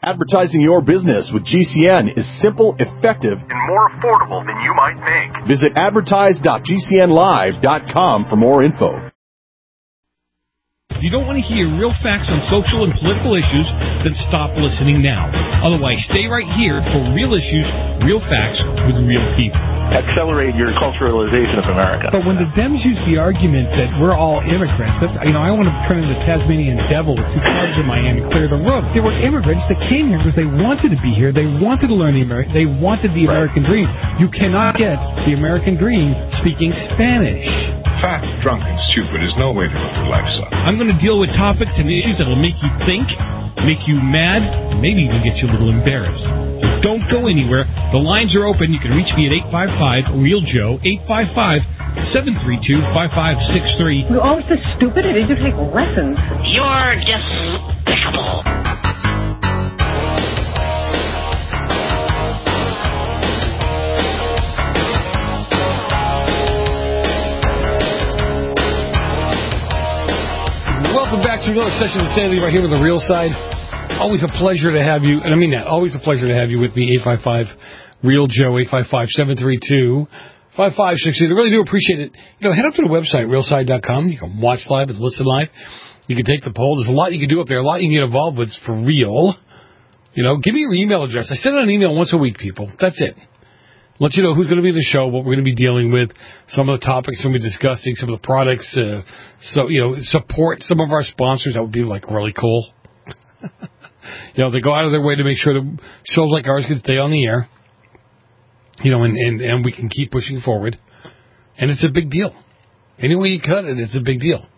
Advertising your business with GCN is simple, effective, and more affordable than you might think. Visit advertise.gcnlive.com for more info. If you don't want to hear real facts on social and political issues, then stop listening now. Otherwise, stay right here for real issues, real facts with real people. Accelerate your culturalization of America. But when the Dems use the argument that we're all immigrants, that's, I want to turn into Tasmanian devil with 2 cars in Miami, clear the road. They were immigrants that came here because they wanted to be here. They wanted to learn they wanted the American dream. You cannot get the American dream speaking Spanish. Fat, drunk, and stupid is no way to live your life, son. I'm going to deal with topics and issues that will make you think, make you mad, and maybe even get you a little embarrassed. So don't go anywhere. The lines are open. You can reach me at 855-REAL-JOE, 855-732-5563. You're always so stupid. I need to take lessons. You're despicable. Welcome back to another session of Insanity right here with the Real Side. Always a pleasure to have you, and I mean that, always a pleasure to have you with me, 855-REAL-JOE, 855-732-5563. I really do appreciate it. Head up to the website, realside.com. You can watch live and listen live. You can take the poll. There's a lot you can do up there, a lot you can get involved with for real. Give me your email address. I send out an email once a week, people. That's it. Let you know who's going to be in the show, what we're going to be dealing with, some of the topics we're going to be discussing, some of the products, support some of our sponsors. That would be, really cool. They go out of their way to make sure that shows like ours can stay on the air, and we can keep pushing forward. And it's a big deal. Any way you cut it, it's a big deal.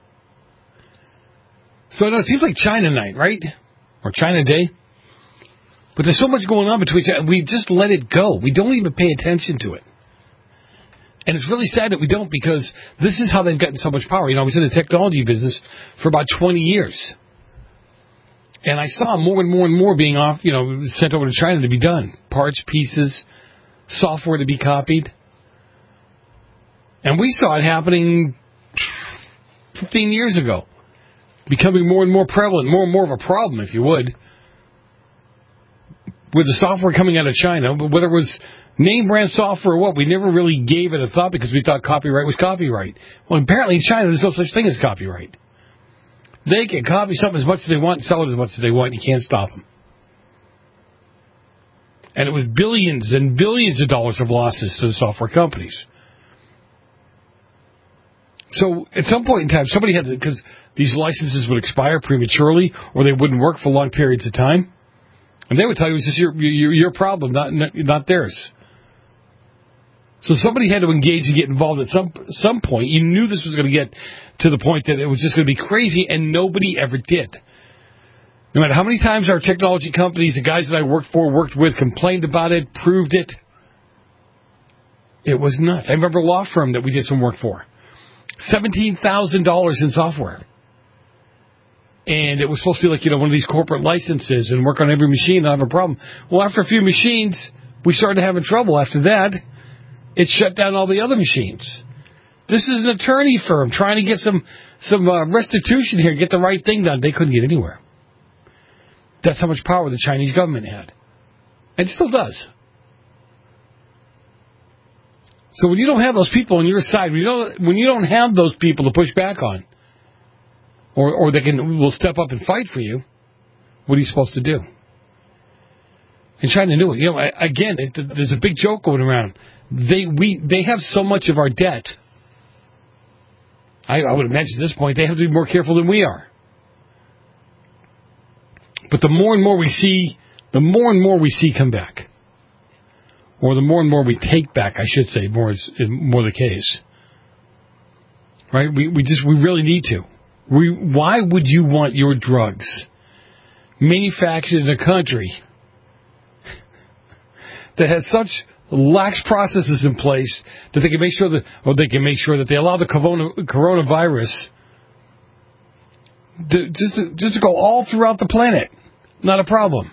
So, it seems like China night, right? Or China Day. But there's so much going on between us. We just let it go. We don't even pay attention to it. And it's really sad that we don't, because this is how they've gotten so much power. I was in the technology business for about 20 years. And I saw more and more and more being sent over to China to be done. Parts, pieces, software to be copied. And we saw it happening 15 years ago. Becoming more and more prevalent, more and more of a problem, if you would. With the software coming out of China, but whether it was name brand software or what, we never really gave it a thought because we thought copyright was copyright. Well, apparently in China, there's no such thing as copyright. They can copy something as much as they want, sell it as much as they want, and you can't stop them. And it was billions and billions of dollars of losses to the software companies. So at some point in time, somebody had to, because these licenses would expire prematurely or they wouldn't work for long periods of time. And they would tell you it's just your problem, not theirs. So somebody had to engage and get involved at some point. You knew this was going to get to the point that it was just going to be crazy, and nobody ever did. No matter how many times our technology companies, the guys that I worked with, complained about it, proved it, it was nuts. I remember a law firm that we did some work for. $17,000 in software. And it was supposed to be like, one of these corporate licenses and work on every machine, not have a problem. Well, after a few machines, we started having trouble. After that, it shut down all the other machines. This is an attorney firm trying to get some restitution here, get the right thing done. They couldn't get anywhere. That's how much power the Chinese government had. And it still does. So when you don't have those people on your side, when you don't have those people to push back on, or they will step up and fight for you, what are you supposed to do? And China knew it. Again, there's a big joke going around. They have so much of our debt. I would imagine at this point they have to be more careful than we are. But the more and more we see come back, or the more and more we take back, I should say, more the case. Right? We really need to. Why would you want your drugs manufactured in a country that has such lax processes in place that they can make sure that they allow the coronavirus just to go all throughout the planet? Not a problem.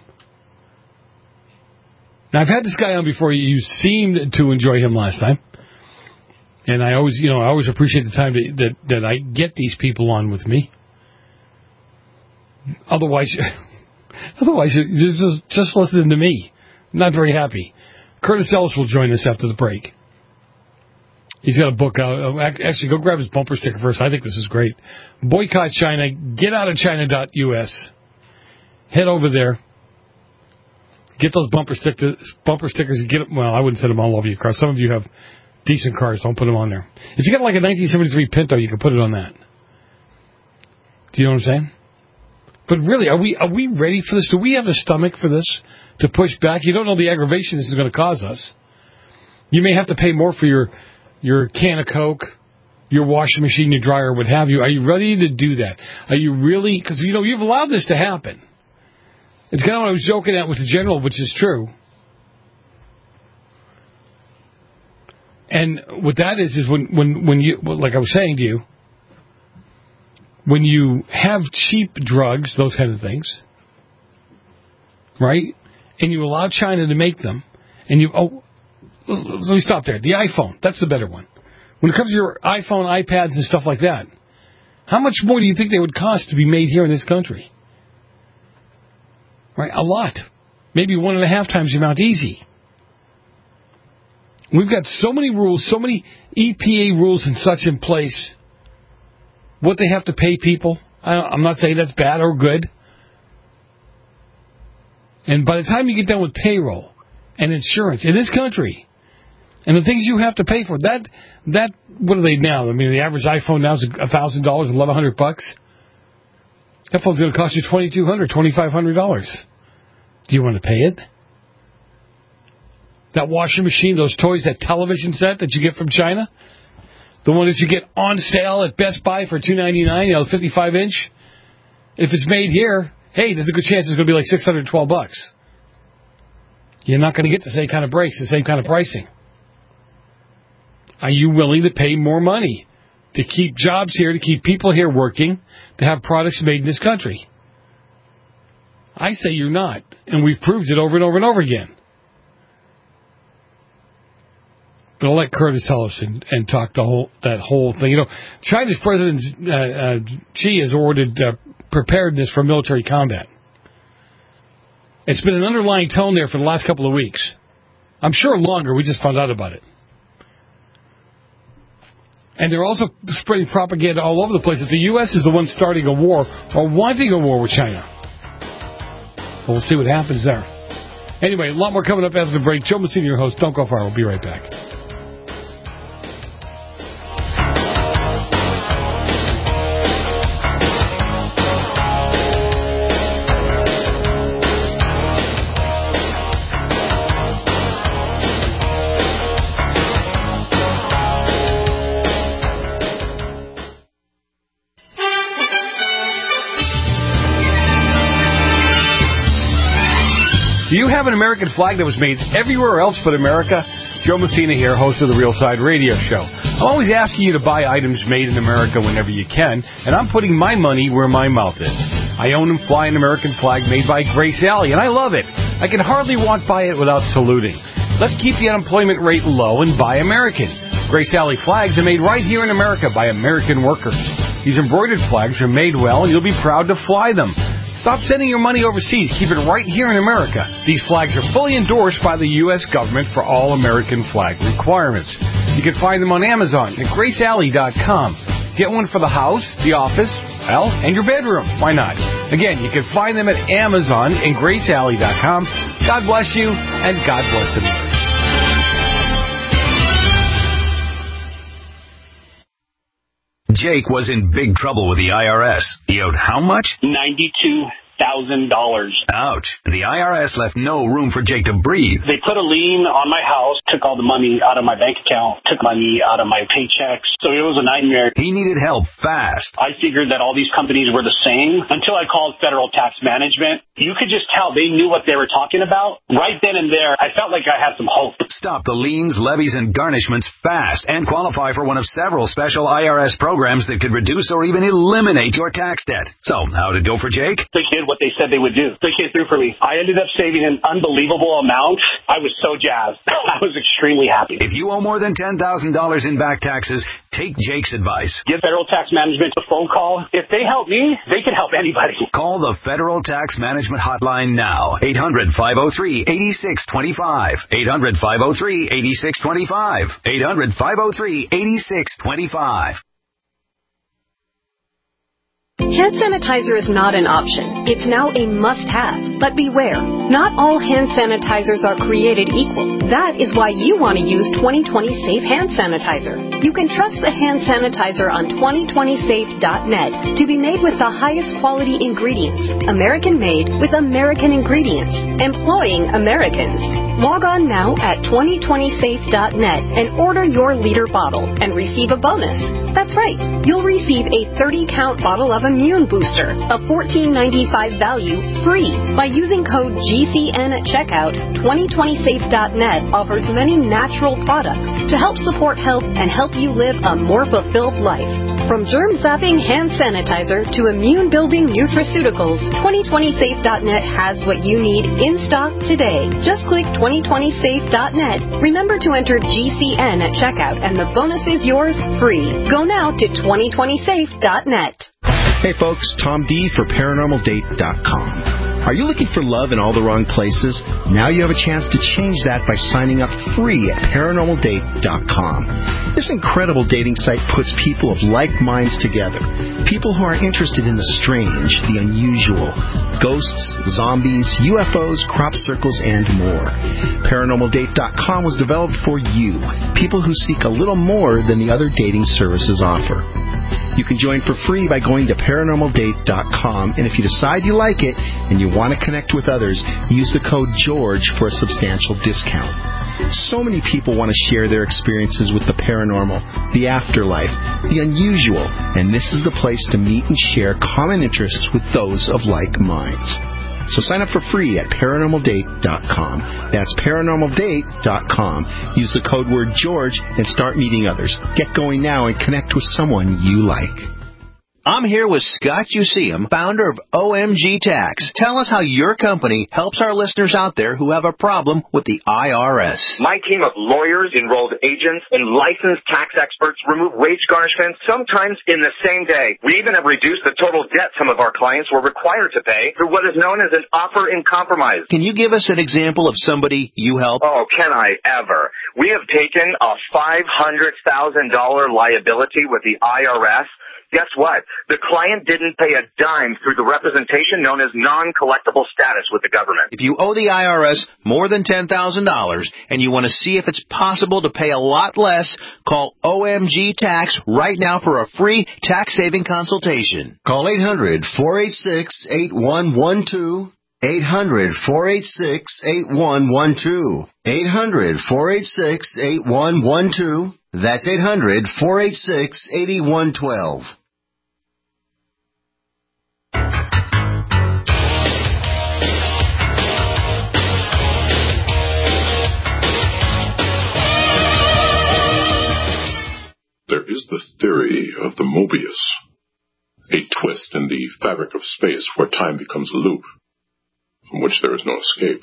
Now, I've had this guy on before. You seemed to enjoy him last time. And I always appreciate the time that I get these people on with me. Otherwise, Otherwise, you're just listening to me. I'm not very happy. Curtis Ellis will join us after the break. He's got a book out. Actually, go grab his bumper sticker first. I think this is great. Boycott China. Get out of China.us. Head over there. Get those bumper stickers and get them. Well, I wouldn't send them all over your car. Some of you have decent cars. Don't put them on there. If you got like a 1973 Pinto, you can put it on that. Do you know what I'm saying? But really, are we ready for this? Do we have the stomach for this to push back? You don't know the aggravation this is going to cause us. You may have to pay more for your can of Coke, your washing machine, your dryer, what have you. Are you ready to do that? Are you really? Because, you've allowed this to happen. It's kind of what I was joking at with the general, which is true. And what that is when you, like I was saying to you, when you have cheap drugs, those kind of things, right? And you allow China to make them, and let me stop there. The iPhone, that's the better one. When it comes to your iPhone, iPads, and stuff like that, how much more do you think they would cost to be made here in this country? Right? A lot. Maybe 1.5 times the amount, easy. We've got so many rules, so many EPA rules and such in place. What they have to pay people, I'm not saying that's bad or good. And by the time you get done with payroll and insurance in this country, and the things you have to pay for, that what are they now? I mean, the average iPhone now is $1,000, $1,100. That phone's going to cost you $2,200, $2,500. Do you want to pay it? That washing machine, those toys, that television set that you get from China, the one that you get on sale at Best Buy for $299, 55-inch. If it's made here, hey, there's a good chance it's going to be like $612. You're not going to get the same kind of brakes, the same kind of pricing. Are you willing to pay more money to keep jobs here, to keep people here working, to have products made in this country? I say you're not, and we've proved it over and over and over again. But I'll let Curtis tell us and talk that whole thing. China's President Xi has ordered preparedness for military combat. It's been an underlying tone there for the last couple of weeks. I'm sure longer. We just found out about it. And they're also spreading propaganda all over the place that the U.S. is the one starting a war or wanting a war with China. Well, we'll see what happens there. Anyway, a lot more coming up after the break. Joe Messina, your host. Don't go far. We'll be right back. Do you have an American flag that was made everywhere else but America? Joe Messina here, host of the Real Side Radio Show. I'm always asking you to buy items made in America whenever you can, and I'm putting my money where my mouth is. I own and fly an American flag made by Grace Alley, and I love it. I can hardly walk by it without saluting. Let's keep the unemployment rate low and buy American. Grace Alley flags are made right here in America by American workers. These embroidered flags are made well, and you'll be proud to fly them. Stop sending your money overseas. Keep it right here in America. These flags are fully endorsed by the U.S. government for all American flag requirements. You can find them on Amazon at GraceAlley.com. Get one for the house, the office, well, and your bedroom. Why not? Again, you can find them at Amazon and GraceAlley.com. God bless you, and God bless America. Jake was in big trouble with the IRS. He owed how much? $92,000. Ouch. The IRS left no room for Jake to breathe. They put a lien on my house, took all the money out of my bank account, took money out of my paychecks. So it was a nightmare. He needed help fast. I figured that all these companies were the same until I called Federal Tax Management. You could just tell they knew what they were talking about. Right then and there, I felt like I had some hope. Stop the liens, levies, and garnishments fast and qualify for one of several special IRS programs that could reduce or even eliminate your tax debt. So, how'd it go for Jake? The kid did what they said they would do. They came through for me. I ended up saving an unbelievable amount. I was so jazzed. I was extremely happy. If you owe more than $10,000 in back taxes, take Jake's advice. Give Federal Tax Management a phone call. If they help me, they can help anybody. Call the Federal Tax Management Hotline now. 800-503-8625. 800-503-8625. 800-503-8625. Hand sanitizer is not an option. It's now a must-have. But beware, not all hand sanitizers are created equal. That is why you want to use 2020 Safe Hand Sanitizer. You can trust the hand sanitizer on 2020safe.net to be made with the highest quality ingredients, American-made with American ingredients, employing Americans. Log on now at 2020safe.net and order your liter bottle and receive a bonus. That's right. You'll receive a 30-count bottle of Immune Booster, a $14.95 value, free. By using code GCN at checkout, 2020safe.net offers many natural products to help support health and help you live a more fulfilled life. From germ-zapping hand sanitizer to immune-building nutraceuticals, 2020safe.net has what you need in stock today. Just click 2020safe.net. Remember to enter GCN at checkout, and the bonus is yours free. Go now to 2020safe.net. Hey folks, Tom D for ParanormalDate.com. Are you looking for love in all the wrong places? Now you have a chance to change that by signing up free at ParanormalDate.com. This incredible dating site puts people of like minds together. People who are interested in the strange, the unusual, ghosts, zombies, UFOs, crop circles, and more. ParanormalDate.com was developed for you, people who seek a little more than the other dating services offer. You can join for free by going to ParanormalDate.com, and if you decide you like it and you want to connect with others, use the code GEORGE for a substantial discount. So many people want to share their experiences with the paranormal, the afterlife, the unusual, and this is the place to meet and share common interests with those of like minds. So sign up for free at ParanormalDate.com. That's ParanormalDate.com. Use the code word George and start meeting others. Get going now and connect with someone you like. I'm here with Scott Useum, founder of OMG Tax. Tell us how your company helps our listeners out there who have a problem with the IRS. My team of lawyers, enrolled agents, and licensed tax experts remove wage garnishments sometimes in the same day. We even have reduced the total debt some of our clients were required to pay through what is known as an offer in compromise. Can you give us an example of somebody you help? Oh, can I ever? We have taken a $500,000 liability with the IRS. Guess what? The client didn't pay a dime through the representation known as non-collectible status with the government. If you owe the IRS more than $10,000 and you want to see if it's possible to pay a lot less, call OMG Tax right now for a free tax-saving consultation. Call 800-486-8112. 800-486-8112. 800-486-8112. That's 800-486-8112. There is the theory of the Mobius, a twist in the fabric of space where time becomes a loop, from which there is no escape.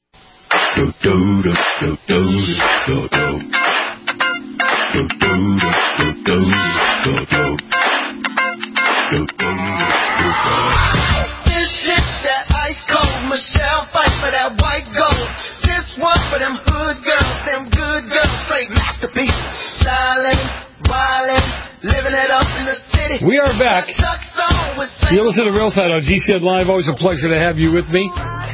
This shit that ice cold Michelle fight for that white gold. This one for them hood girls, them good girls, straight masterpieces. Stylin', wildin', living it up in the city. We are back. You listen to the Real Side on GCN Live. Always a pleasure to have you with me.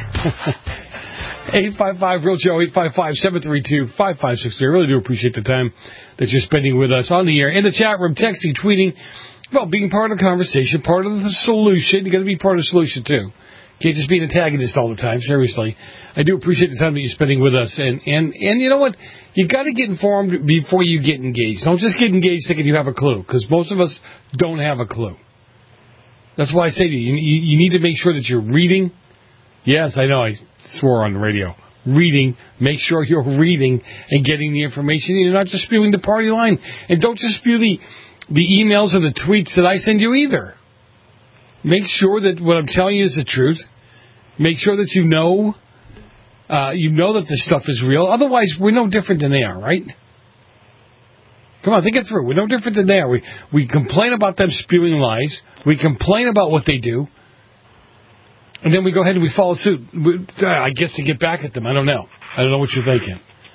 855-REAL-JOE, 855-732-5563. I really do appreciate the time that you're spending with us on the air. In the chat room, texting, tweeting, well, being part of the conversation, part of the solution. You got to be part of the solution, too. Can't just be an antagonist all the time, seriously. I do appreciate the time that you're spending with us. And you know what? You got to get informed before you get engaged. Don't just get engaged thinking you have a clue, because most of us don't have a clue. That's why I say to you, you need to make sure that you're reading. Yes, I know, I swore on the radio. Reading, make sure you're reading and getting the information. You're not just spewing the party line. And don't just spew the emails or the tweets that I send you either. Make sure that what I'm telling you is the truth. Make sure that you know that this stuff is real. Otherwise, we're no different than they are, right? Come on, think it through. We're no different than they are. We complain about them spewing lies. We complain about what they do. And then we go ahead and we follow suit. I guess to get back at them. I don't know. I don't know what you're thinking.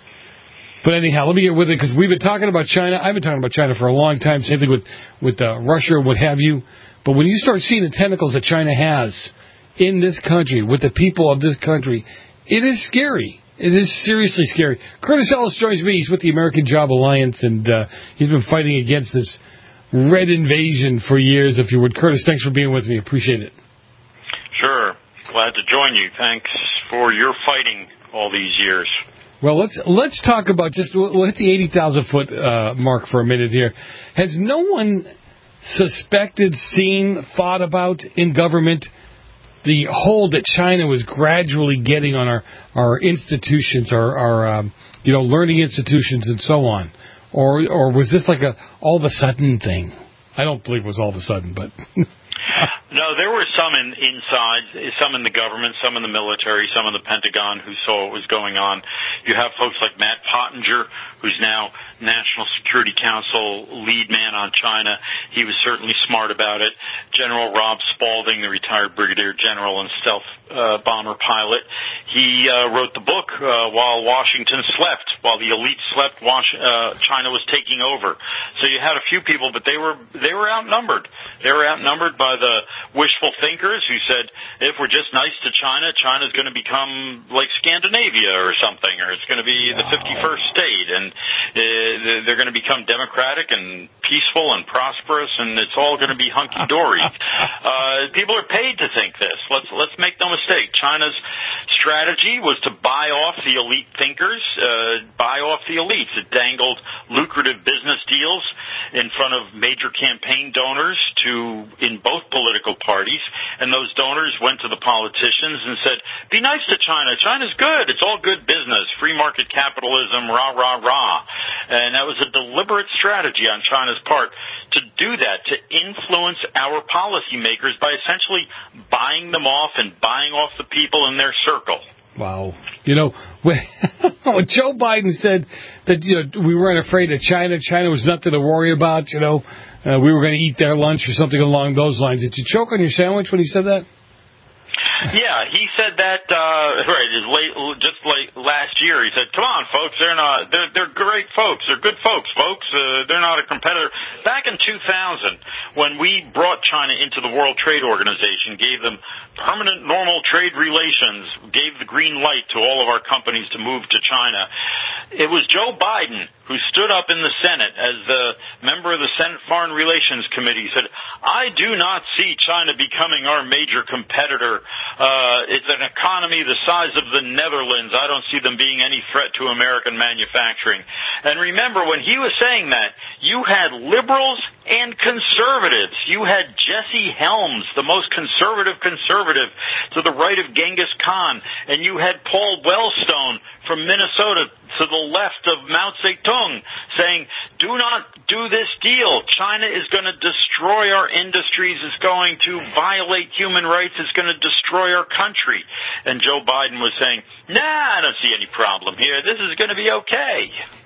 But anyhow, let me get with it, because we've been talking about China. I've been talking about China for a long time. Same thing with Russia or what have you. But when you start seeing the tentacles that China has in this country, with the people of this country, it is scary. It is seriously scary. Curtis Ellis joins me. He's with the American Job Alliance, and he's been fighting against this red invasion for years, if you would. Curtis, thanks for being with me. Appreciate it. Sure. Glad to join you. Thanks for your fighting all these years. Well, let's talk about we'll hit the 80,000-foot mark for a minute here. Has no one suspected, seen, thought about in government the hold that China was gradually getting on our institutions, our learning institutions and so on? Or was this like a all of a sudden thing? I don't believe it was all of a sudden, but... No, there were some inside, some in the government, some in the military, some in the Pentagon who saw what was going on. You have folks like Matt Pottinger, who's now National Security Council lead man on China. He was certainly smart about it. General Rob Spalding, the retired brigadier general and stealth bomber pilot, he wrote the book while Washington slept, while the elite slept. China was taking over. So you had a few people, but they were outnumbered. They were outnumbered by the wishful thinkers who said, if we're just nice to China, China's going to become like Scandinavia or something, or it's going to be the 51st state, and they're going to become democratic and peaceful and prosperous, and it's all going to be hunky-dory. People are paid to think this. Let's make no mistake. China's strategy was to buy off the elite thinkers, buy off the elites. It dangled lucrative business deals in front of major campaign donors in both political parties, and those donors went to the politicians and said, be nice to China. China's good. It's all good business. Free market capitalism, rah, rah, rah. And that was a deliberate strategy on China's part to do that, to influence our policymakers by essentially buying them off and buying off the people in their circle. Wow. When Joe Biden said that we weren't afraid of China was nothing to worry about, we were going to eat their lunch or something along those lines. Did you choke on your sandwich when he said that? Yeah, he said that right. Just like last year, he said, "Come on, folks, they're great folks. They're good folks. They're not a competitor." Back in 2000, when we brought China into the World Trade Organization, gave them permanent normal trade relations, gave the green light to all of our companies to move to China, it was Joe Biden who stood up in the Senate as the member of the Senate Foreign Relations Committee, said, "I do not see China becoming our major competitor. It's an economy the size of the Netherlands. I don't see them being any threat to American manufacturing." And remember, when he was saying that, you had liberals and conservatives. You had Jesse Helms, the most conservative to the right of Genghis Khan, and you had Paul Wellstone from Minnesota to the left of Mao Zedong saying, do not do this deal. China is going to destroy our industries. It's going to violate human rights. It's going to destroy our country. And Joe Biden was saying, I don't see any problem here. This is going to be okay.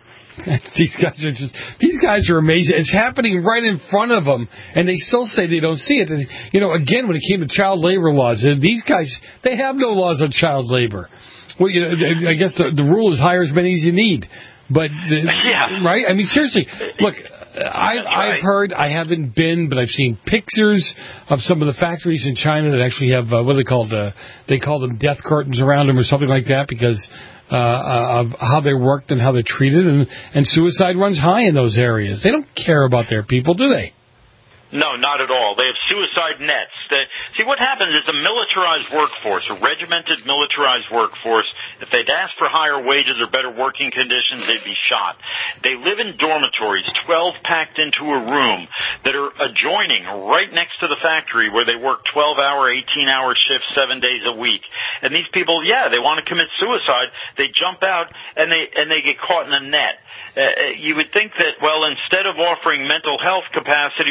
These guys are amazing. It's happening right in front of them, and they still say they don't see it. Again, when it came to child labor laws, these guys, they have no laws on child labor. Well, I guess the rule is hire as many as you need. But, right? I mean, seriously, look, I've heard, I haven't been, but I've seen pictures of some of the factories in China that actually have, what are they called? They call them death curtains around them or something like that because of how they're worked and how they're treated. And suicide runs high in those areas. They don't care about their people, do they? No, not at all. They have suicide nets. See, what happens is a militarized workforce, a regimented militarized workforce, if they'd ask for higher wages or better working conditions, they'd be shot. They live in dormitories, 12 packed into a room, that are adjoining right next to the factory where they work 12-hour, 18-hour shifts 7 days a week. And these people, they want to commit suicide. They jump out and they get caught in a net. You would think that, instead of offering mental health capacity or maybe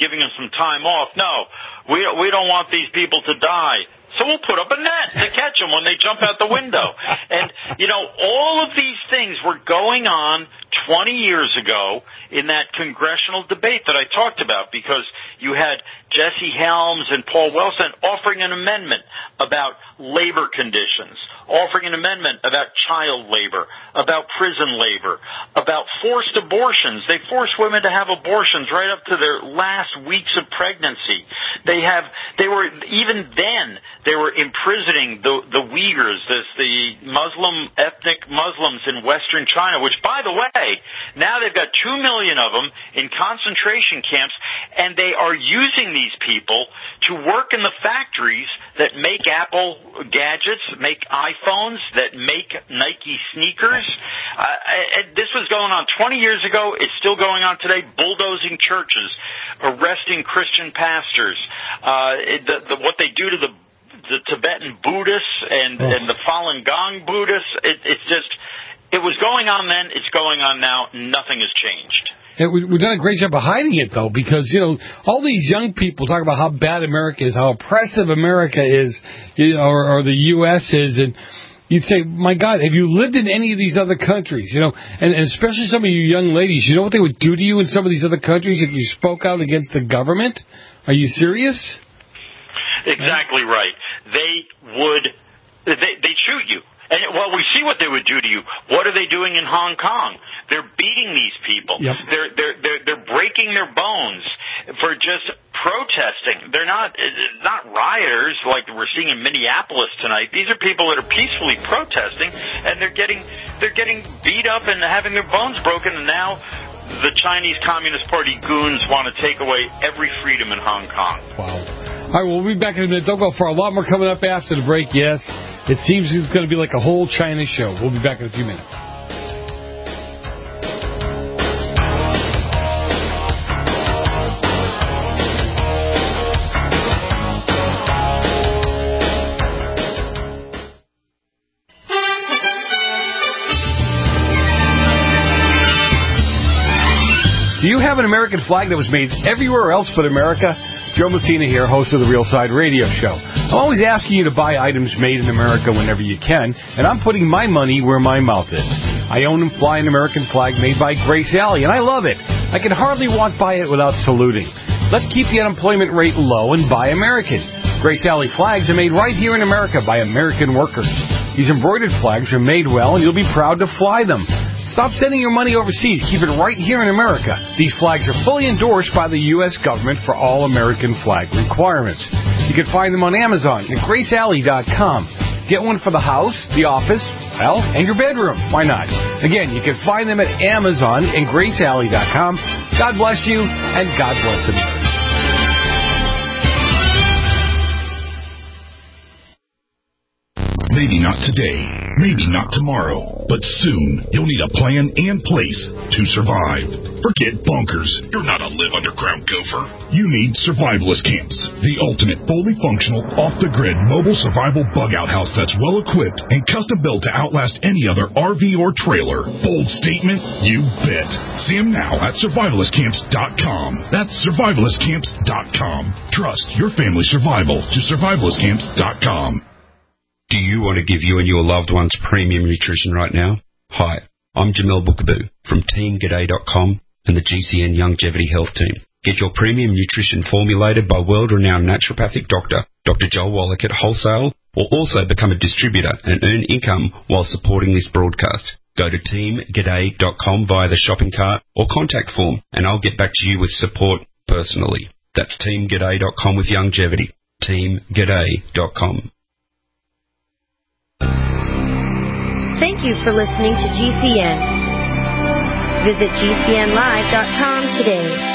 giving them some time off. No, we don't want these people to die. So we'll put up a net to catch them when they jump out the window. And, all of these things were going on 20 years ago in that congressional debate that I talked about, because you had Jesse Helms and Paul Wellstone offering an amendment about labor conditions, offering an amendment about child labor, about prison labor, about forced abortions. They force women to have abortions right up to their last weeks of pregnancy. They were imprisoning the Uyghurs, the ethnic Muslims in Western China, which, by the way, now they've got 2 million of them in concentration camps, and they are using these people to work in the factories that make Apple gadgets, make iPhones, that make Nike sneakers. This was going on 20 years ago. It's still going on today, bulldozing churches, arresting Christian pastors. What they do to the Tibetan Buddhists and the Falun Gong Buddhists, it was going on then, it's going on now, nothing has changed. Yeah, we've done a great job of hiding it, though, because, all these young people talk about how bad America is, how oppressive America is, or the U.S. is, and you'd say, my God, have you lived in any of these other countries? And especially some of you young ladies, you know what they would do to you in some of these other countries if you spoke out against the government? Are you serious? Exactly right. They'd shoot you. And, we see what they would do to you. What are they doing in Hong Kong? They're beating these people. Yep. They're breaking their bones for just protesting. They're not rioters like we're seeing in Minneapolis tonight. These are people that are peacefully protesting, and they're getting beat up and having their bones broken. And now the Chinese Communist Party goons want to take away every freedom in Hong Kong. Wow. All right, we'll be back in a minute. Don't go far. A lot more coming up after the break, yes. It seems it's going to be like a whole China show. We'll be back in a few minutes. Do you have an American flag that was made everywhere else but America? Joe Messina here, host of the Real Side Radio Show. I'm always asking you to buy items made in America whenever you can, and I'm putting my money where my mouth is. I own and fly an American flag made by Grace Alley, and I love it. I can hardly walk by it without saluting. Let's keep the unemployment rate low and buy American. Grace Alley flags are made right here in America by American workers. These embroidered flags are made well, and you'll be proud to fly them. Stop sending your money overseas. Keep it right here in America. These flags are fully endorsed by the U.S. government for all American flag requirements. You can find them on Amazon at GraceAlley.com. Get one for the house, the office, and your bedroom. Why not? Again, you can find them at Amazon and GraceAlley.com. God bless you, and God bless America. Maybe not today, maybe not tomorrow, but soon you'll need a plan and place to survive. Forget bunkers. You're not a live underground gopher. You need survivalist camps, the ultimate fully functional, off-the-grid mobile survival bug-out house that's well-equipped and custom-built to outlast any other RV or trailer. Bold statement? You bet. See them now at survivalistcamps.com. That's survivalistcamps.com. Trust your family's survival to survivalistcamps.com. Do you want to give you and your loved ones premium nutrition right now? Hi, I'm Jamel Bookaboo from TeamGaday.com and the GCN Longevity Health Team. Get your premium nutrition formulated by world-renowned naturopathic doctor, Dr. Joel Wallach at Wholesale, or also become a distributor and earn income while supporting this broadcast. Go to TeamGaday.com via the shopping cart or contact form, and I'll get back to you with support personally. That's TeamGaday.com with longevity. TeamGaday.com. Thank you for listening to GCN. Visit GCNlive.com today.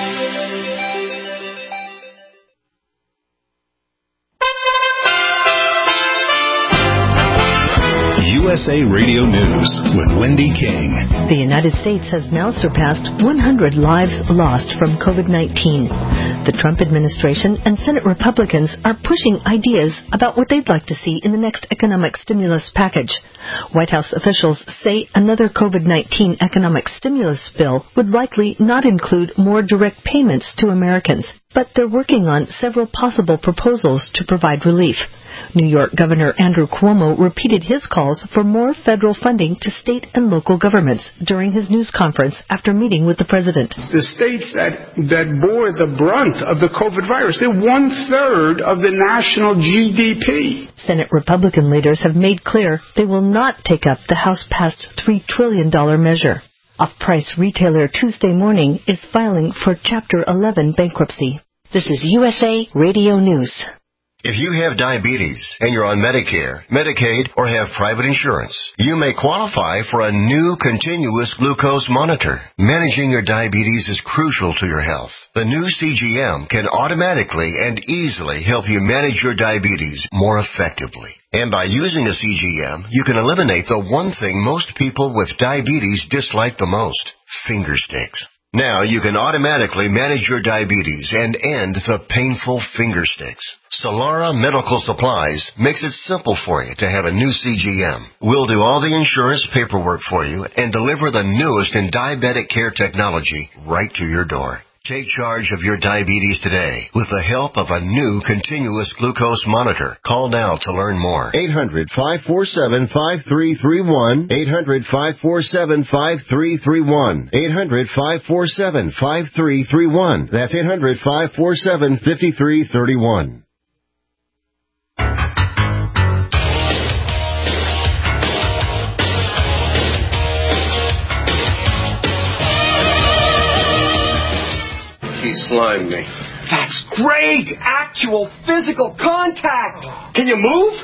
USA Radio News with Wendy King. The United States has now surpassed 100 lives lost from COVID-19. The Trump administration and Senate Republicans are pushing ideas about what they'd like to see in the next economic stimulus package. White House officials say another COVID-19 economic stimulus bill would likely not include more direct payments to Americans. but they're working on several possible proposals to provide relief. New York Governor Andrew Cuomo repeated his calls for more federal funding to state and local governments during his news conference after meeting with the president. The states that bore the brunt of the COVID virus, they're 1/3 of the national GDP. Senate Republican leaders have made clear they will not take up the House-passed $3 trillion measure. Off-price retailer Tuesday Morning is filing for Chapter 11 bankruptcy. This is USA Radio News. If you have diabetes and you're on Medicare, Medicaid, or have private insurance, you may qualify for a new continuous glucose monitor. Managing your diabetes is crucial to your health. The new CGM can automatically and easily help you manage your diabetes more effectively. And by using a CGM, you can eliminate the one thing most people with diabetes dislike the most: finger sticks. Now you can automatically manage your diabetes and end the painful finger sticks. Solara Medical Supplies makes it simple for you to have a new CGM. We'll do all the insurance paperwork for you and deliver the newest in diabetic care technology right to your door. Take charge of your diabetes today with the help of a new continuous glucose monitor. Call now to learn more. 800-547-5331. 800-547-5331. 800-547-5331. That's 800-547-5331. He slimed me. That's great! Actual physical contact! Can you move?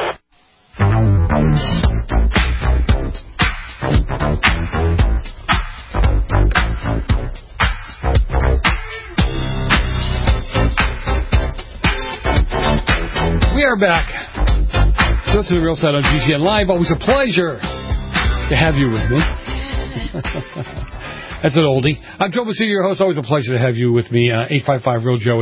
We are back. Go to the Real Side on GCN Live. Always a pleasure to have you with me. That's an oldie. I'm Joe Basini, your host. Always a pleasure to have you with me. 855-REAL-JOE,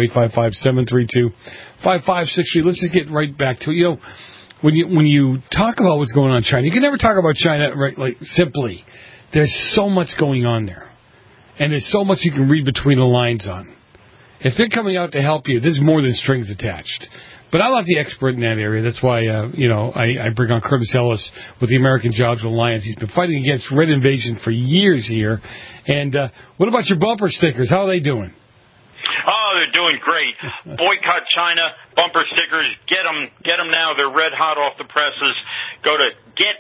855-732-5563. Let's just get right back to it. You know, when you talk about what's going on in China, you can never talk about China simply. There's so much going on there. And there's so much you can read between the lines on. If they're coming out to help you, there's more than strings attached. But I'm not the expert in that area. That's why, I bring on Curtis Ellis with the American Jobs Alliance. He's been fighting against red invasion for years here. And what about your bumper stickers? How are they doing? Oh, they're doing great. Boycott China, bumper stickers, get them now. They're red hot off the presses. Go to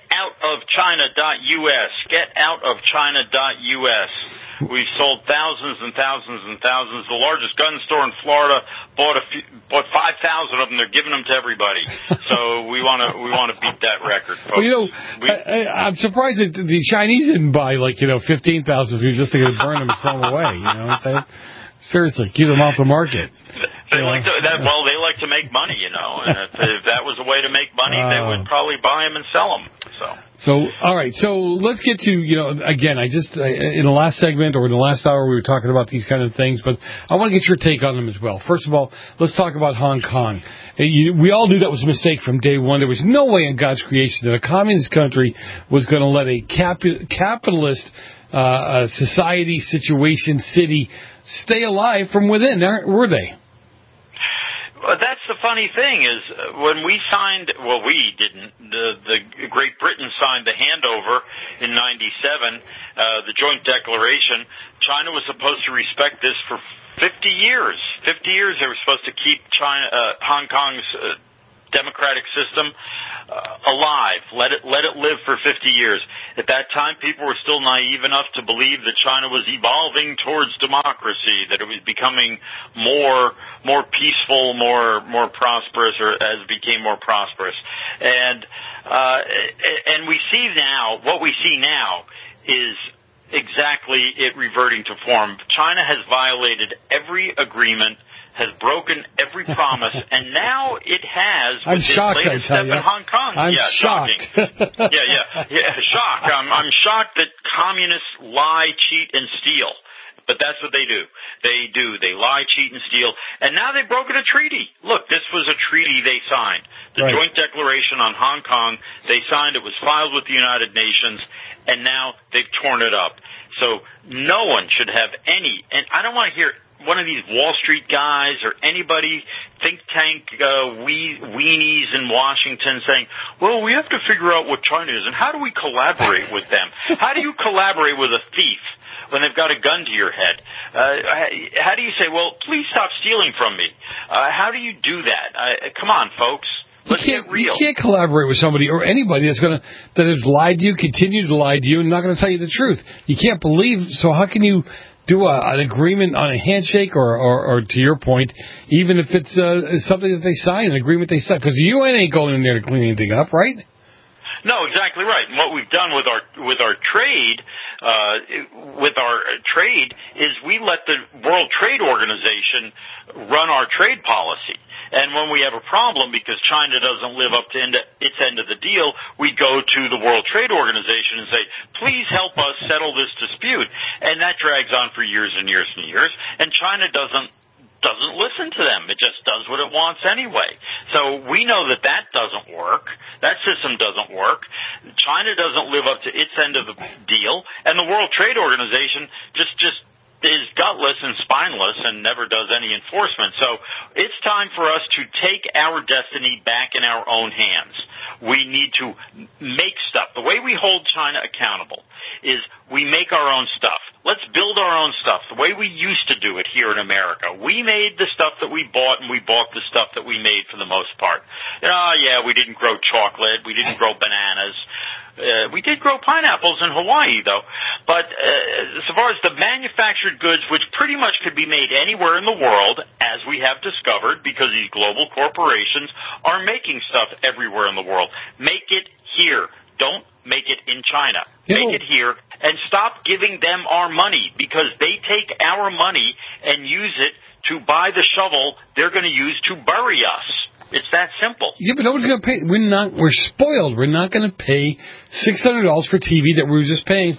getoutofchina.us, getoutofchina.us. We've sold thousands and thousands and thousands. The largest gun store in Florida bought 5,000 of them. They're giving them to everybody. So we want to beat that record, folks. Well, I'm surprised that the Chinese didn't buy 15,000 if you're just going to burn them and throw them away. You know what I'm saying? Seriously, keep them off the market. They like to make money, and if that was a way to make money, they would probably buy them and sell them. So, all right. So let's get to, again, in the last segment or in the last hour, we were talking about these kind of things, but I want to get your take on them as well. First of all, let's talk about Hong Kong. We all knew that was a mistake from day one. There was no way in God's creation that a communist country was going to let a capitalist society, situation, city stay alive from within, were they? Well, that's the funny thing is when we signed, well, we didn't, the Great Britain signed the handover in 97, the joint declaration. China was supposed to respect this for 50 years. 50 years they were supposed to keep Hong Kong's democratic system alive. Let it live for 50 years. At that time, people were still naive enough to believe that China was evolving towards democracy, that it was becoming more peaceful, more prosperous, or as it became more prosperous. And we see now, what we see now is exactly it reverting to form. China has violated every agreement, has broken every promise, and now it has with its latest step in Hong Kong. I'm shocked. Shocked. I'm shocked that communists lie, cheat, and steal. But that's what they do. They lie, cheat, and steal. And now they've broken a treaty. Look, this was a treaty they signed. The Joint Declaration on Hong Kong, they signed. It was filed with the United Nations, and now they've torn it up. So no one should have any, and I don't want to hear one of these Wall Street guys or anybody, think tank weenies in Washington saying, well, we have to figure out what China is, and how do we collaborate with them? How do you collaborate with a thief when they've got a gun to your head? How do you say, well, please stop stealing from me? How do you do that? Come on, folks. Let's get real. You can't collaborate with somebody or anybody that has lied to you, continue to lie to you, and not going to tell you the truth. You can't believe. So how can you do an agreement on a handshake or to your point, even if it's something that they sign, an agreement they sign? Because the UN ain't going in there to clean anything up, right? No, exactly right. And what we've done with our trade is we let the World Trade Organization run our trade policy. And when we have a problem because China doesn't live up to its end of the deal, we go to the World Trade Organization and say, please help us settle this dispute. And that drags on for years and years and years. And China doesn't listen to them. It just does what it wants anyway. So we know that doesn't work. That system doesn't work. China doesn't live up to its end of the deal. And the World Trade Organization just is gutless and spineless and never does any enforcement. So it's time for us to take our destiny back in our own hands. We need to make stuff. The way we hold China accountable is we make our own stuff. Let's build our own stuff the way we used to do it here in America. We made the stuff that we bought, and we bought the stuff that we made for the most part. We didn't grow chocolate. We didn't grow bananas. We did grow pineapples in Hawaii, though. But as far as the manufactured goods, which pretty much could be made anywhere in the world, as we have discovered, because these global corporations are making stuff everywhere in the world. Make it here. Don't make it in China. Make it here, and stop giving them our money, because they take our money and use it to buy the shovel they're going to use to bury us. It's that simple. Yeah, but nobody's going to pay. We're spoiled. We're not going to pay $600 for TV that we were just paying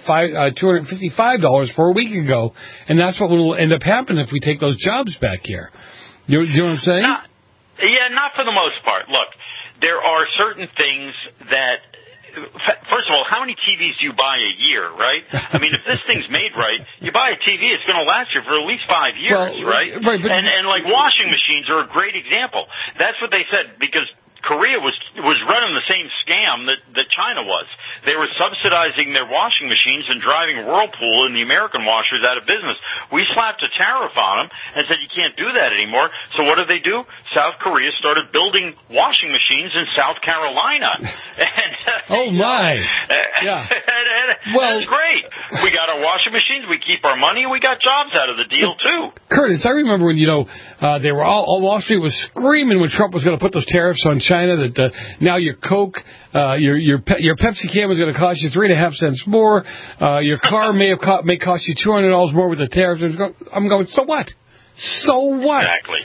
$255 for a week ago, and that's what will end up happening if we take those jobs back here. You know what I'm saying? Not for the most part. Look, there are certain things that. First of all, how many TVs do you buy a year, right? I mean, if this thing's made right, you buy a TV, it's going to last you for at least 5 years, right? Right, but and like washing machines are a great example. That's what they said, because Korea was running the same scam that China was. They were subsidizing their washing machines and driving Whirlpool and the American washers out of business. We slapped a tariff on them and said you can't do that anymore. So what did they do? South Korea started building washing machines in South Carolina. And, oh my! Yeah. Well, that's great. We got our washing machines. We keep our money. We got jobs out of the deal too. Curtis, I remember when they were all Wall Street was screaming when Trump was going to put those tariffs on China that now your Coke, your Pepsi can was going to cost you 3.5 cents more. Your car may cost you $200 more with the tariffs. I'm going, so what? So what? Exactly.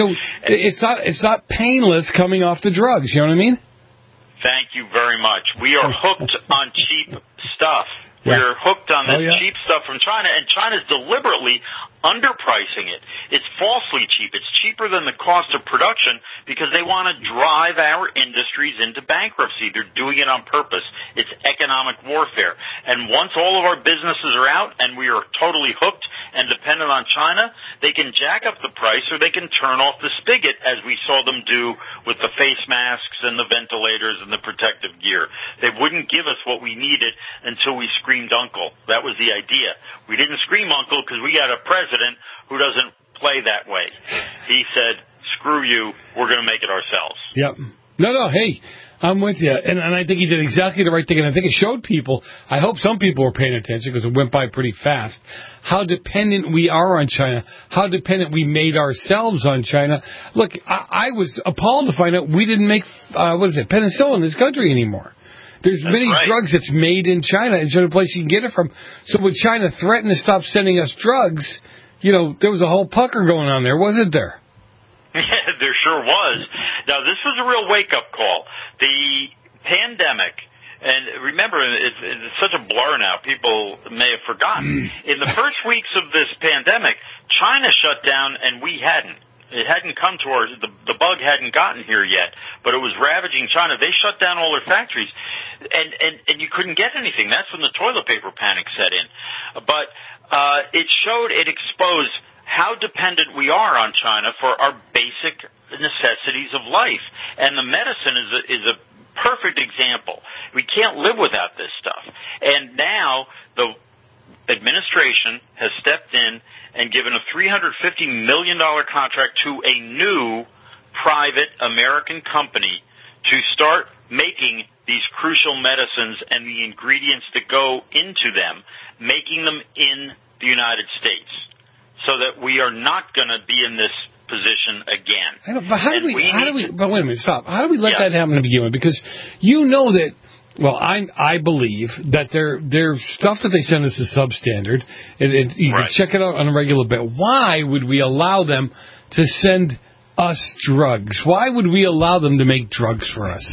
It's not painless coming off the drugs. You know what I mean? Thank you very much. We are hooked on cheap stuff. We're hooked on this cheap stuff from China, and China's deliberately underpricing it. It's falsely cheap. It's cheaper than the cost of production because they want to drive our industries into bankruptcy. They're doing it on purpose. It's economic warfare. And once all of our businesses are out and we are totally hooked and dependent on China, they can jack up the price or they can turn off the spigot, as we saw them do with the face masks and the ventilators and the protective gear. They wouldn't give us what we needed until we screamed uncle. That was the idea. We didn't scream uncle because we got a president who doesn't play that way. He said, screw you, we're going to make it ourselves. Yep. No, hey, I'm with you. And I think he did exactly the right thing. And I think it showed people, I hope some people were paying attention because it went by pretty fast, how dependent we are on China, how dependent we made ourselves on China. Look, I was appalled to find out we didn't make, penicillin in this country anymore. There's many drugs that's made in China. It's the only place you can get it from. So when China threatened to stop sending us drugs, there was a whole pucker going on there, wasn't there? Yeah, there sure was. Now, this was a real wake-up call. The pandemic, and remember, it's such a blur now, people may have forgotten. In the first weeks of this pandemic, China shut down and we hadn't. It hadn't come to the bug hadn't gotten here yet, but it was ravaging China. They shut down all their factories, and you couldn't get anything. That's when the toilet paper panic set in. But it exposed how dependent we are on China for our basic necessities of life. And the medicine is a perfect example. We can't live without this stuff. And now the administration has stepped in and given a $350 million contract to a new private American company to start making these crucial medicines and the ingredients that go into them, making them in the United States, so that we are not going to be in this position again. I know, but but wait a minute, stop. How do we let that happen to begin with? Because you know that, well, I believe that their stuff that they send us is substandard. You can check it out on a regular basis. Why would we allow them to send us drugs? Why would we allow them to make drugs for us?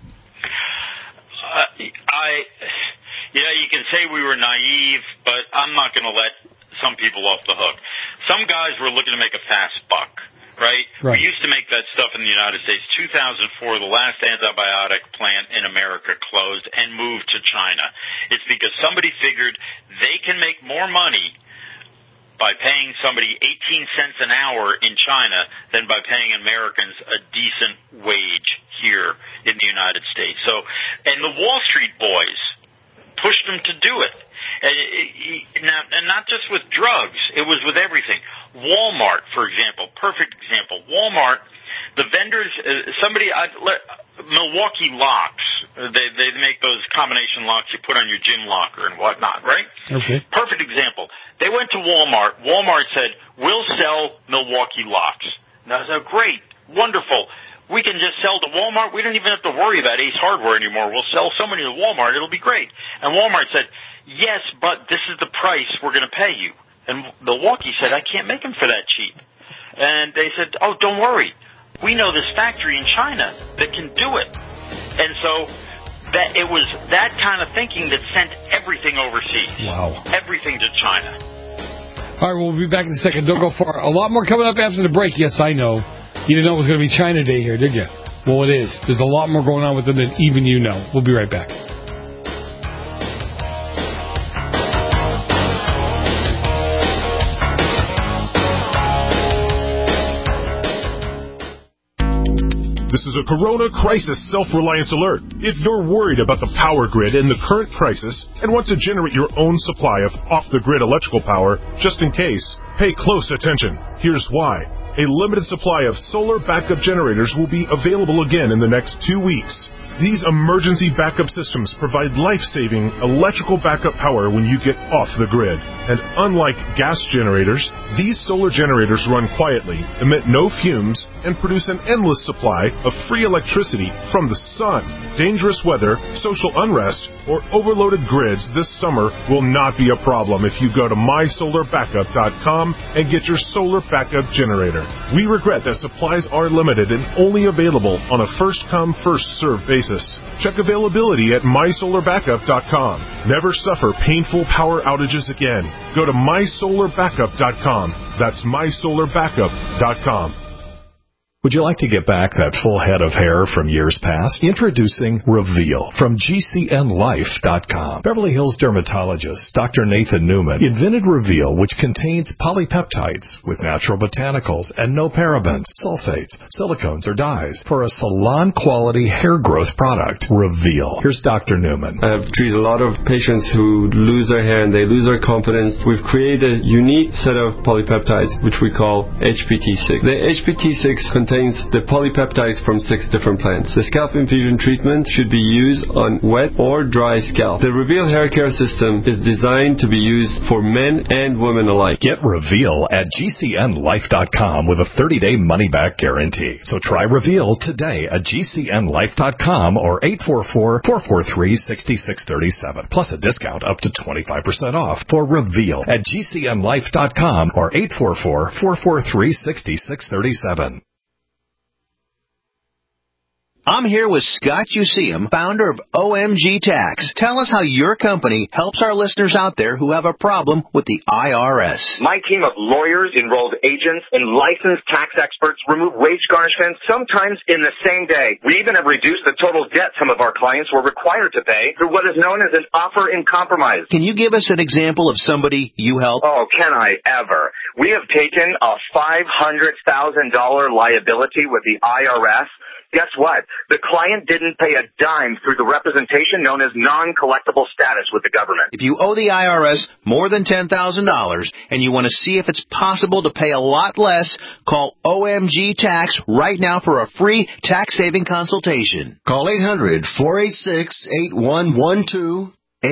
You can say we were naive, but I'm not going to let some people off the hook. Some guys were looking to make a fast buck, right? We used to make that stuff in the United States. 2004, the last antibiotic plant in America closed and moved to China. It's because somebody figured they can make more money by paying somebody 18 cents an hour in China than by paying Americans a decent wage here in the United States. And the Wall Street boys pushed them to do it. And not just with drugs. It was with everything. Walmart, for example, perfect example. Walmart, the vendors, Milwaukee locks, they make those combination locks you put on your gym locker and whatnot, right? Okay. Perfect example. They went to Walmart. Walmart said, we'll sell Milwaukee locks. Now I said, great, wonderful. We can just sell to Walmart. We don't even have to worry about Ace Hardware anymore. We'll sell so many to Walmart. It'll be great. And Walmart said, yes, but this is the price we're going to pay you. And Milwaukee said, I can't make them for that cheap. And they said, oh, don't worry. We know this factory in China that can do it. And so it was that kind of thinking that sent everything overseas. Wow. Everything to China. All right, we'll be back in a second. Don't go far. A lot more coming up after the break. Yes, I know. You didn't know it was going to be China Day here, did you? Well, it is. There's a lot more going on with them than even you know. We'll be right back. This is a Corona Crisis Self-Reliance Alert. If you're worried about the power grid in the current crisis and want to generate your own supply of off-the-grid electrical power, just in case, pay close attention. Here's why. A limited supply of solar backup generators will be available again in the next 2 weeks. These emergency backup systems provide life-saving electrical backup power when you get off the grid. And unlike gas generators, these solar generators run quietly, emit no fumes, and produce an endless supply of free electricity from the sun. Dangerous weather, social unrest, or overloaded grids this summer will not be a problem if you go to mysolarbackup.com and get your solar backup generator. We regret that supplies are limited and only available on a first-come, first-served basis. Check availability at mysolarbackup.com. Never suffer painful power outages again. Go to mysolarbackup.com. That's mysolarbackup.com. Would you like to get back that full head of hair from years past? Introducing Reveal from GCNlife.com. Beverly Hills dermatologist Dr. Nathan Newman invented Reveal, which contains polypeptides with natural botanicals and no parabens, sulfates, silicones, or dyes for a salon-quality hair growth product. Reveal. Here's Dr. Newman. I've treated a lot of patients who lose their hair and they lose their confidence. We've created a unique set of polypeptides, which we call HPT6. The HPT6 contains the polypeptides from 6 different plants. The scalp infusion treatment should be used on wet or dry scalp. The Reveal hair care system is designed to be used for men and women alike. Get Reveal at GCNlife.com with a 30-day money-back guarantee. So try Reveal today at GCNlife.com or 844-443-6637. Plus a discount up to 25% off for Reveal at GCNlife.com or 844-443-6637. I'm here with Scott Useum, founder of OMG Tax. Tell us how your company helps our listeners out there who have a problem with the IRS. My team of lawyers, enrolled agents, and licensed tax experts remove wage garnishments sometimes in the same day. We even have reduced the total debt some of our clients were required to pay through what is known as an offer in compromise. Can you give us an example of somebody you help? Oh, can I ever? We have taken a $500,000 liability with the IRS. Guess what? The client didn't pay a dime through the representation known as non-collectible status with the government. If you owe the IRS more than $10,000 and you want to see if it's possible to pay a lot less, call OMG Tax right now for a free tax-saving consultation. Call 800-486-8112.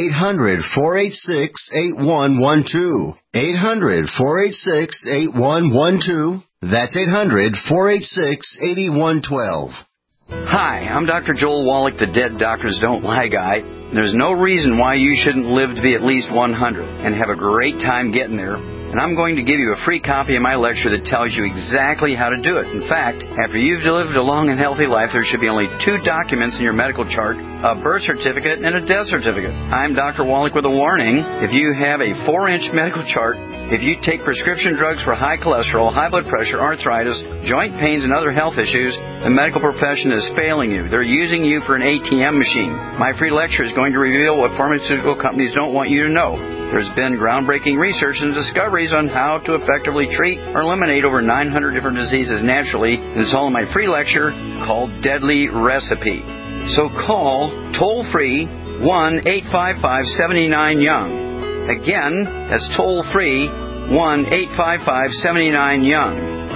800-486-8112. 800-486-8112. That's 800-486-8112. Hi, I'm Dr. Joel Wallach, the Dead Doctors Don't Lie guy. There's no reason why you shouldn't live to be at least 100 and have a great time getting there. And I'm going to give you a free copy of my lecture that tells you exactly how to do it. In fact, after you've lived a long and healthy life, there should be only 2 documents in your medical chart, a birth certificate and a death certificate. I'm Dr. Wallach with a warning. If you have a 4-inch medical chart, if you take prescription drugs for high cholesterol, high blood pressure, arthritis, joint pains, and other health issues, the medical profession is failing you. They're using you for an ATM machine. My free lecture is going to reveal what pharmaceutical companies don't want you to know. There's been groundbreaking research and discoveries on how to effectively treat or eliminate over 900 different diseases naturally, and it's all in my free lecture called Deadly Recipe. So call toll-free 1-855-79-YOUNG. Again, that's toll-free 1-855-79-YOUNG.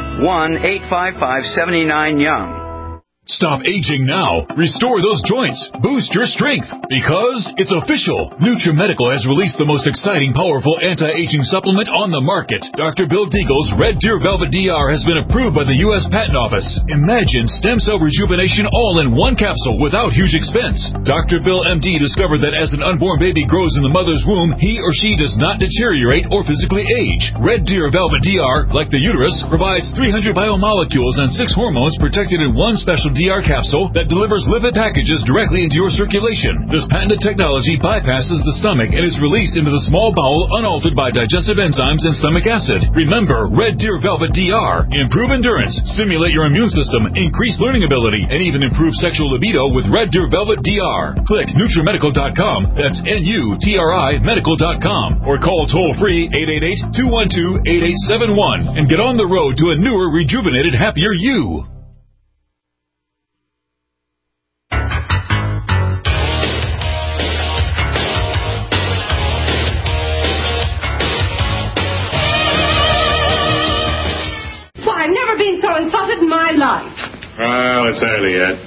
1-855-79-YOUNG. Stop aging now. Restore those joints. Boost your strength. Because it's official. NutriMedical has released the most exciting, powerful anti-aging supplement on the market. Dr. Bill Deagle's Red Deer Velvet DR has been approved by the U.S. Patent Office. Imagine stem cell rejuvenation all in one capsule without huge expense. Dr. Bill MD discovered that as an unborn baby grows in the mother's womb, he or she does not deteriorate or physically age. Red Deer Velvet DR, like the uterus, provides 300 biomolecules and 6 hormones protected in one special DR capsule that delivers lipid packages directly into your circulation. This patented technology bypasses the stomach and is released into the small bowel unaltered by digestive enzymes and stomach acid. Remember, Red Deer Velvet DR. Improve endurance, stimulate your immune system, increase learning ability, and even improve sexual libido with Red Deer Velvet DR. Click NutriMedical.com, that's N-U-T-R-I Medical.com, or call toll-free 888-212-8871 and get on the road to a newer, rejuvenated, happier you. I've never been so insulted in my life. Well, it's early yet.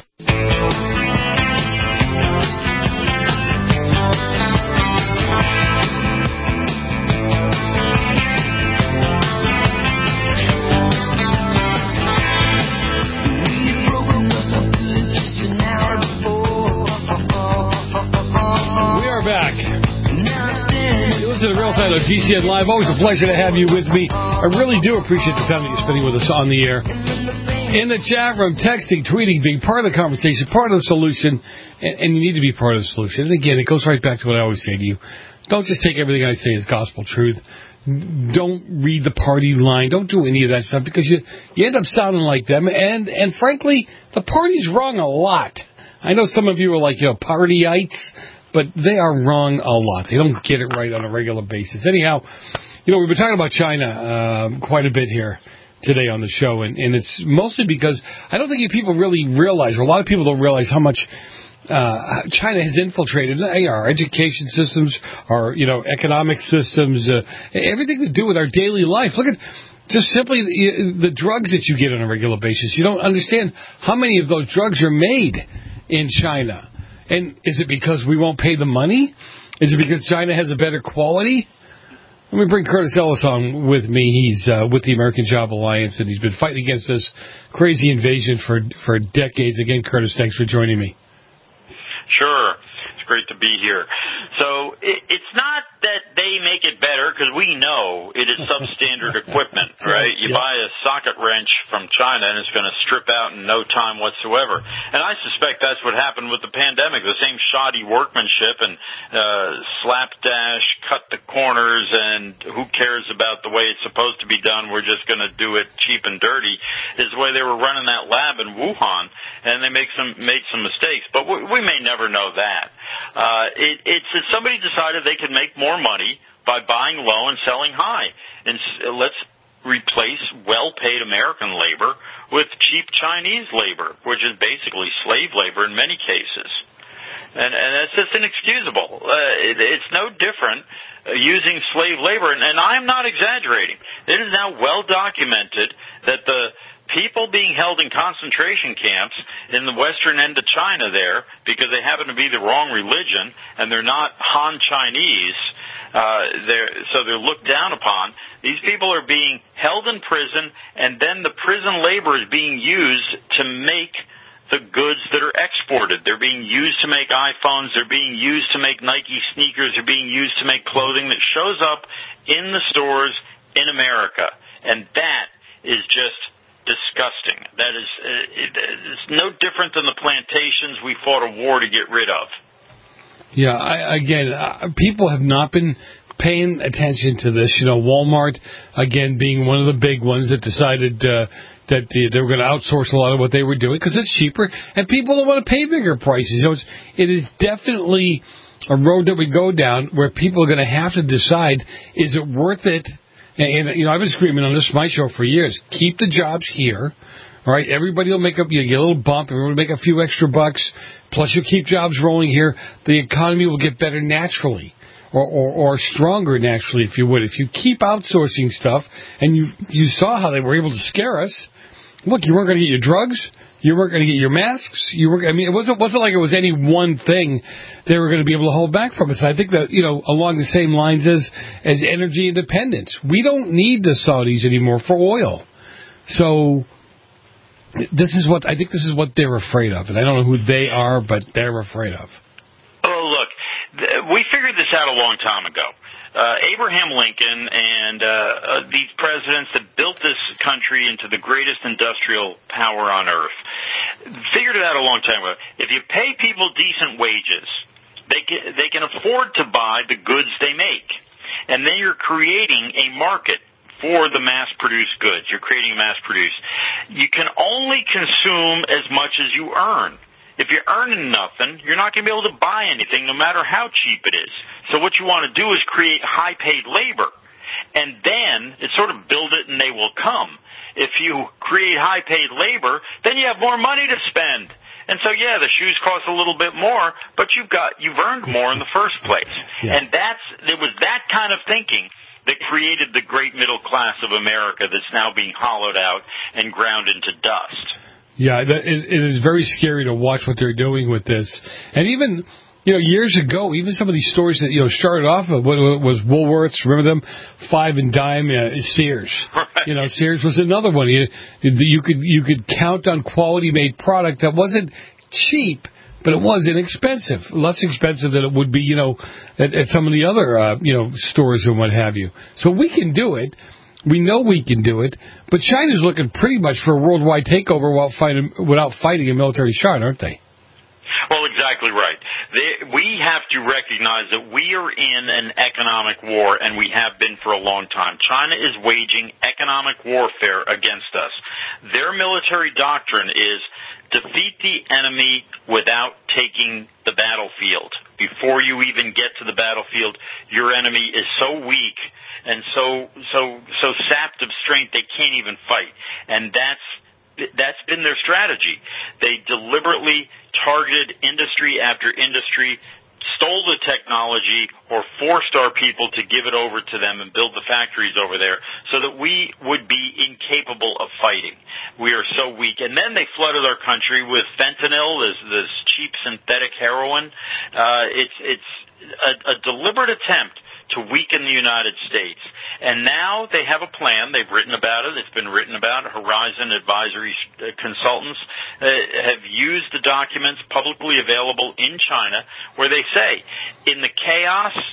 We are back. You listen to the Real Side of GCN Live. Always a pleasure to have you with me. I really do appreciate the time that you're spending with us on the air. In the chat room, texting, tweeting, being part of the conversation, part of the solution, and you need to be part of the solution. And again, it goes right back to what I always say to you. Don't just take everything I say as gospel truth. Don't read the party line. Don't do any of that stuff because you end up sounding like them. And frankly, the party's wrong a lot. I know some of you are like, partyites, but they are wrong a lot. They don't get it right on a regular basis. Anyhow, we've been talking about China quite a bit here today on the show, and it's mostly because I don't think people really realize, or a lot of people don't realize how much China has infiltrated our education systems, our economic systems, everything to do with our daily life. Look at just simply the drugs that you get on a regular basis. You don't understand how many of those drugs are made in China. And is it because we won't pay the money? Is it because China has a better quality? Let me bring Curtis Ellis on with me. He's with the American Job Alliance, and he's been fighting against this crazy invasion for decades. Again, Curtis, thanks for joining me. Sure. It's great to be here. So it's not that they make it better because we know it is substandard equipment, right? You buy a socket wrench from China and it's going to strip out in no time whatsoever. And I suspect that's what happened with the pandemic, the same shoddy workmanship and slapdash, cut the corners, and who cares about the way it's supposed to be done, we're just going to do it cheap and dirty, is the way they were running that lab in Wuhan, and they made some mistakes. But we may never know that. It's that somebody decided they could make more money by buying low and selling high. And let's replace well-paid American labor with cheap Chinese labor, which is basically slave labor in many cases. And that's just inexcusable. It's no different using slave labor. And I'm not exaggerating. It is now well documented that the people being held in concentration camps in the western end of China there, because they happen to be the wrong religion and they're not Han Chinese, so they're looked down upon. These people are being held in prison, and then the prison labor is being used to make the goods that are exported. They're being used to make iPhones. They're being used to make Nike sneakers. They're being used to make clothing that shows up in the stores in America. And that is just disgusting. That is it's no different than the plantations we fought a war to get rid of. Yeah, people have not been paying attention to this. Walmart, again, being one of the big ones that decided that they were going to outsource a lot of what they were doing because it's cheaper, and people don't want to pay bigger prices. So it is definitely a road that we go down where people are going to have to decide, is it worth it? And I've been screaming on this my show for years. Keep the jobs here, all right? Everybody will you get a little bump. Everyone will make a few extra bucks. Plus, you keep jobs rolling here. The economy will get better naturally, or stronger naturally, if you would. If you keep outsourcing stuff, and you saw how they were able to scare us. Look, you weren't going to get your drugs. You weren't going to get your masks. It wasn't like it was any one thing they were going to be able to hold back from us. I think that, along the same lines as energy independence. We don't need the Saudis anymore for oil. So this is what they're afraid of. And I don't know who they are, but they're afraid of. Oh, look, we figured this out a long time ago. Abraham Lincoln and these presidents that built this country into the greatest industrial power on earth figured it out a long time ago. If you pay people decent wages, they can afford to buy the goods they make. And then you're creating a market for the mass-produced goods. You're creating mass-produced. You can only consume as much as you earn. If you're earning nothing, you're not going to be able to buy anything, no matter how cheap it is. So what you want to do is create high-paid labor, and then it's sort of build it and they will come. If you create high-paid labor, then you have more money to spend. And so, yeah, the shoes cost a little bit more, but you've earned more in the first place. Yeah. And it was that kind of thinking that created the great middle class of America that's now being hollowed out and ground into dust. Yeah, it is very scary to watch what they're doing with this. And even, years ago, even some of these stories that, started off with, what was Woolworths, remember them? Five and Dime, Sears. Right. Sears was another one. You could count on quality-made product that wasn't cheap, but it was inexpensive. Less expensive than it would be, at some of the other, stores and what have you. So we can do it. We know we can do it, but China's looking pretty much for a worldwide takeover without fighting a military shot, aren't they? Well, exactly right. We have to recognize that we are in an economic war, and we have been for a long time. China is waging economic warfare against us. Their military doctrine is defeat the enemy without taking the battlefield. Before you even get to the battlefield, your enemy is so weak and so sapped of strength they can't even fight. And that's been their strategy. They deliberately targeted industry after industry, stole the technology, or forced our people to give it over to them and build the factories over there so that we would be incapable of fighting. We are so weak. And then they flooded our country with fentanyl, this cheap synthetic heroin. It's a deliberate attempt to weaken the United States. And now they have a plan. They've written about it. It's been written about. Horizon Advisory Consultants have used the documents publicly available in China where they say, in the chaos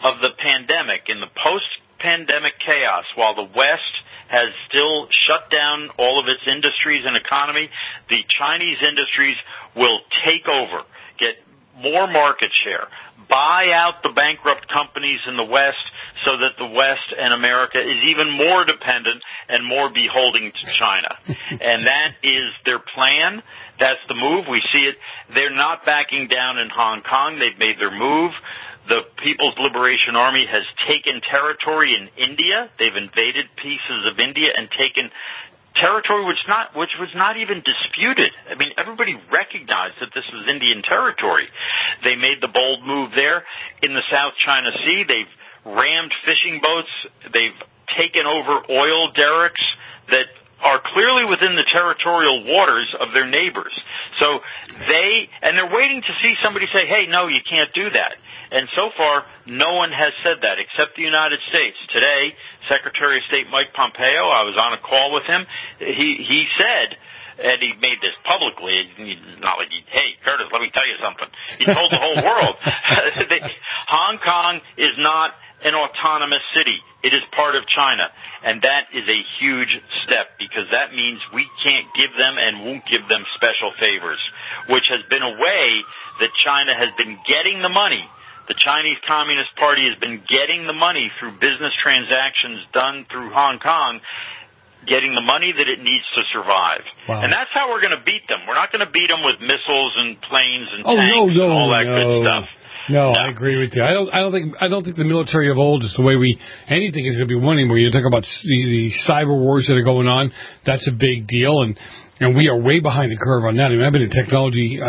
of the pandemic, in the post-pandemic chaos, while the West has still shut down all of its industries and economy, the Chinese industries will take over, get more market share, buy out the bankrupt companies in the West so that the West and America is even more dependent and more beholden to China. And that is their plan. That's the move. We see it. They're not backing down in Hong Kong. They've made their move. The People's Liberation Army has taken territory in India. They've invaded pieces of India and taken territory which was not even disputed. I mean, everybody recognized that this was Indian territory. They made the bold move there. In the South China Sea, they've rammed fishing boats. They've taken over oil derricks that are clearly within the territorial waters of their neighbors. So they're waiting to see somebody say, hey, no, you can't do that. And so far, no one has said that except the United States. Today, Secretary of State Mike Pompeo, I was on a call with him, he said, and he made this publicly, not like, hey, Curtis, let me tell you something. He told the whole world, Hong Kong is not an autonomous city. It is part of China. And that is a huge step because that means we can't give them and won't give them special favors, which has been a way that China has been getting the money. The Chinese Communist Party has been getting the money through business transactions done through Hong Kong, getting the money that it needs to survive. Wow. And that's how we're going to beat them. We're not going to beat them with missiles and planes and tanks and all that good stuff. No, I agree with you. I don't think the military of old is the way anything is going to be winning. Where you talk about the cyber wars that are going on, that's a big deal, and we are way behind the curve on that. I mean, I've been in technology.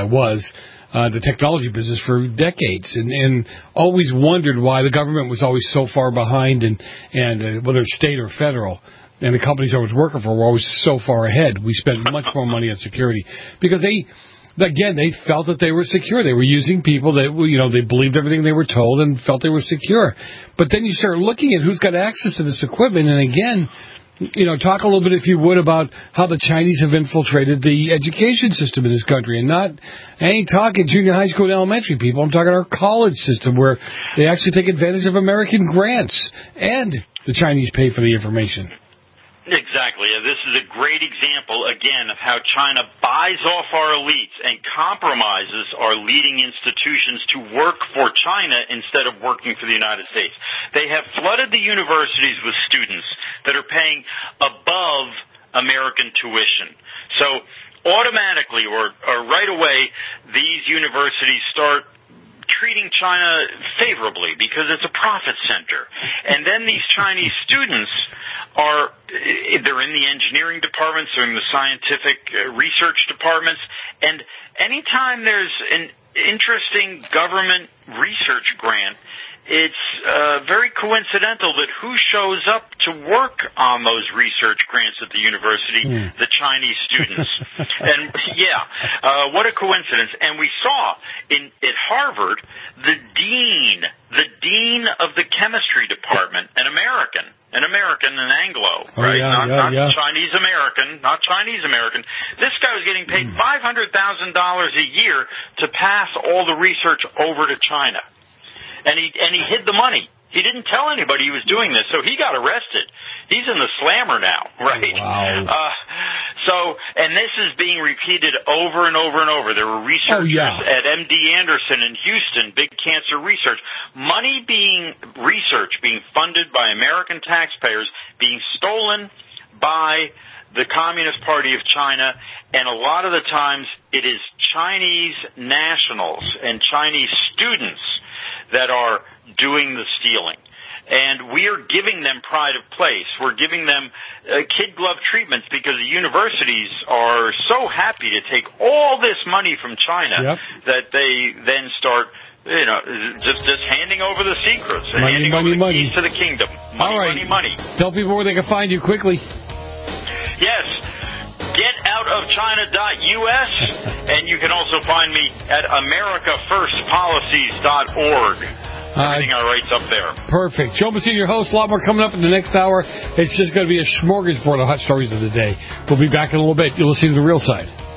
The technology business for decades, and always wondered why the government was always so far behind, and whether it's state or federal. And the companies I was working for were always so far ahead. We spent much more money on security because they felt that they were secure. They were using people that, they believed everything they were told and felt they were secure. But then you start looking at who's got access to this equipment, and again, talk a little bit, if you would, about how the Chinese have infiltrated the education system in this country. And I ain't talking junior high school and elementary people. I'm talking our college system where they actually take advantage of American grants. And the Chinese pay for the information. Exactly. This is a great example, again, of how China buys off our elites and compromises our leading institutions to work for China instead of working for the United States. They have flooded the universities with students that are paying above American tuition. So automatically or right away, these universities start treating China favorably because it's a profit center. And then these Chinese students they're in the engineering departments, they're in the scientific research departments, and anytime there's an interesting government research grant, it's very coincidental that who shows up to work on those research grants at the university? The Chinese students. And what a coincidence. And we saw at Harvard, the dean of the chemistry department, an American, an Anglo, right? Not Chinese American, not Chinese American. This guy was getting paid $500,000 a year to pass all the research over to China. And he hid the money. He didn't tell anybody he was doing this, so he got arrested. He's in the slammer now, right? Wow. And this is being repeated over and over and over. There were researchers at MD Anderson in Houston, big cancer research. Money being funded by American taxpayers, being stolen by the Communist Party of China, and a lot of the times it is Chinese nationals and Chinese students that are doing the stealing. And we are giving them pride of place. We're giving them kid glove treatments because the universities are so happy to take all this money from China that they then start just handing over the secrets and handing over the keys to the kingdom. Money. Tell people where they can find you quickly. Yes. Getoutofchina.us, and you can also find me at americafirstpolicies.org. Everything I write's up there. Perfect. Joe Messina, your host. A lot more coming up in the next hour. It's just going to be a smorgasbord of hot stories of the day. We'll be back in a little bit. You'll listen to The Real Side.